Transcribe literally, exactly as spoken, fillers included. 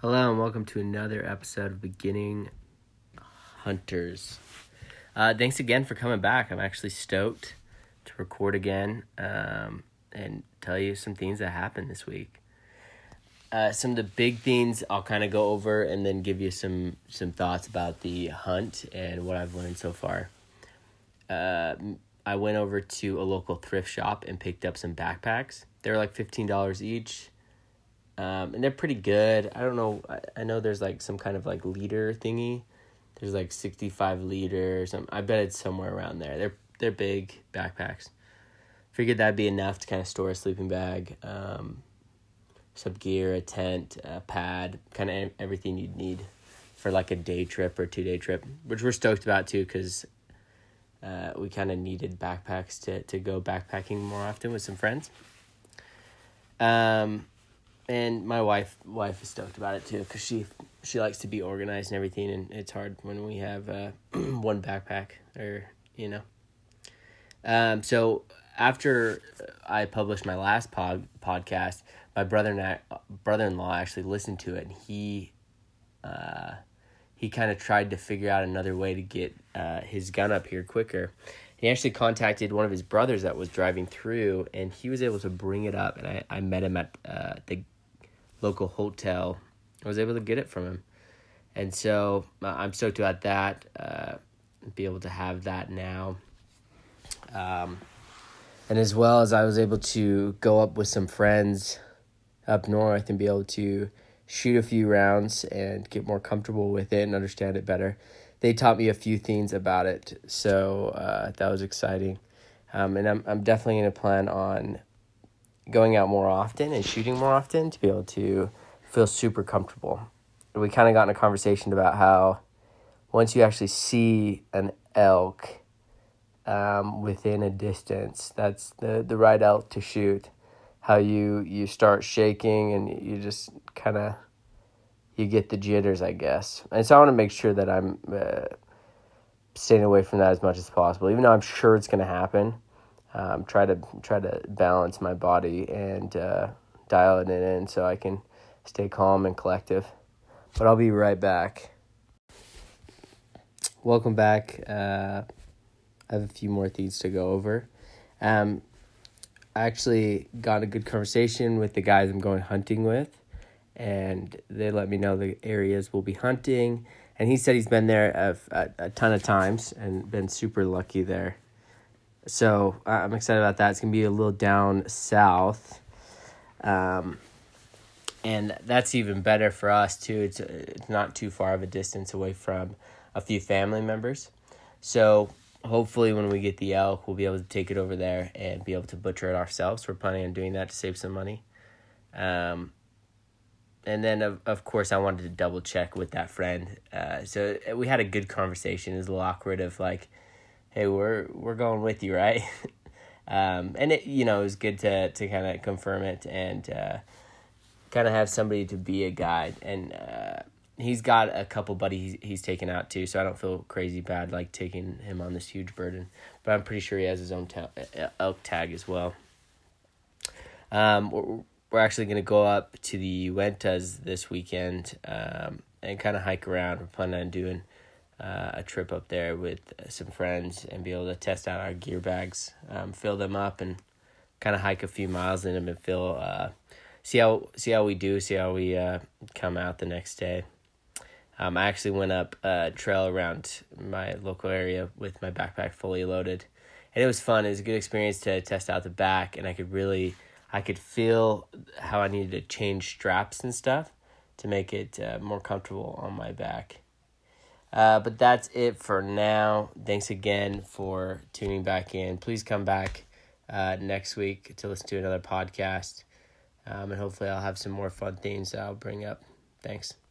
Hello and welcome to another episode of Beginning Hunters. Uh, thanks again for coming back. I'm actually stoked to record again um, and tell you some things that happened this week. Uh, some of the big things I'll kind of go over and then give you some, some thoughts about the hunt and what I've learned so far. Uh, I went over to a local thrift shop and picked up some backpacks. They were like fifteen dollars each. Um, and they're pretty good. I don't know. I, I know there's like some kind of like liter thingy. There's like sixty-five liter or something. I bet it's somewhere around there. They're they're big backpacks. Figured that'd be enough to kind of store a sleeping bag, um, some gear, a tent, a pad, kind of everything you'd need for like a day trip or two day trip, which we're stoked about too, because uh, we kind of needed backpacks to, to go backpacking more often with some friends. Um... And my wife wife is stoked about it too, because she she likes to be organized and everything, and it's hard when we have uh, one backpack, or you know. Um. So after I published my last pod podcast, my brother and I, brother-in-law actually listened to it, and he, uh, he kind of tried to figure out another way to get uh his gun up here quicker. He actually contacted one of his brothers that was driving through, and he was able to bring it up, and I, I met him at uh the local hotel. I was able to get it from him, and so uh, I'm stoked about that. Uh, be able to have that now, um, and as well as I was able to go up with some friends up north and be able to shoot a few rounds and get more comfortable with it and understand it better. They taught me a few things about it, so uh, that was exciting, um, and I'm I'm definitely going to plan on going out more often and shooting more often to be able to feel super comfortable. We kind of got in a conversation about how once you actually see an elk um, within a distance, that's the, the right elk to shoot, how you, you start shaking and you just kind of, you get the jitters, I guess. And so I want to make sure that I'm uh, staying away from that as much as possible, even though I'm sure it's going to happen. Um, try to try to balance my body and uh, dial it in so I can stay calm and collective. But I'll be right back. Welcome back. Uh, I have a few more things to go over. Um, I actually got a good conversation with the guys I'm going hunting with, and they let me know the areas we'll be hunting. And he said he's been there a, a, a ton of times and been super lucky there. So uh, I'm excited about that. It's going to be a little down south. Um, and that's even better for us, too. It's, it's not too far of a distance away from a few family members. So hopefully when we get the elk, we'll be able to take it over there and be able to butcher it ourselves. We're planning on doing that to save some money. Um, and then, of, of course, I wanted to double check with that friend. Uh, so we had a good conversation. It was a little awkward of like, hey, we're we're going with you, right? um, and it, you know, it was good to to kind of confirm it and uh, kind of have somebody to be a guide. And uh, he's got a couple buddies he's, he's taken out too, so I don't feel crazy bad like taking him on this huge burden. But I'm pretty sure he has his own ta- elk tag as well. Um, we're, we're actually going to go up to the Uintas this weekend um, and kind of hike around. We're planning on doing Uh, a trip up there with some friends and be able to test out our gear bags, um, fill them up, and kind of hike a few miles in them and feel, uh, see how see how we do, see how we uh, come out the next day. Um, I actually went up a trail around my local area with my backpack fully loaded, and it was fun. It was a good experience to test out the back, and I could really, I could feel how I needed to change straps and stuff to make it uh, more comfortable on my back. Uh, but that's it for now. Thanks again for tuning back in. Please come back uh, next week to listen to another podcast. Um, and hopefully I'll have some more fun things that I'll bring up. Thanks.